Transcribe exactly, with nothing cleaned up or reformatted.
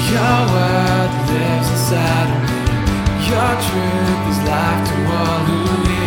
Your word lives inside of me. Your truth is life to all who hear.